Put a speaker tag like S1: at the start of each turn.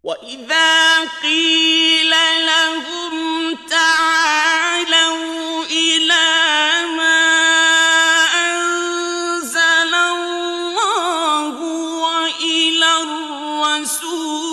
S1: وَإِذَا قِيلَ لَهُمْ تَعَالَوْا إِلَىٰ مَا أَنزَلَ اللَّهُ وَإِلَى الرَّسُولِ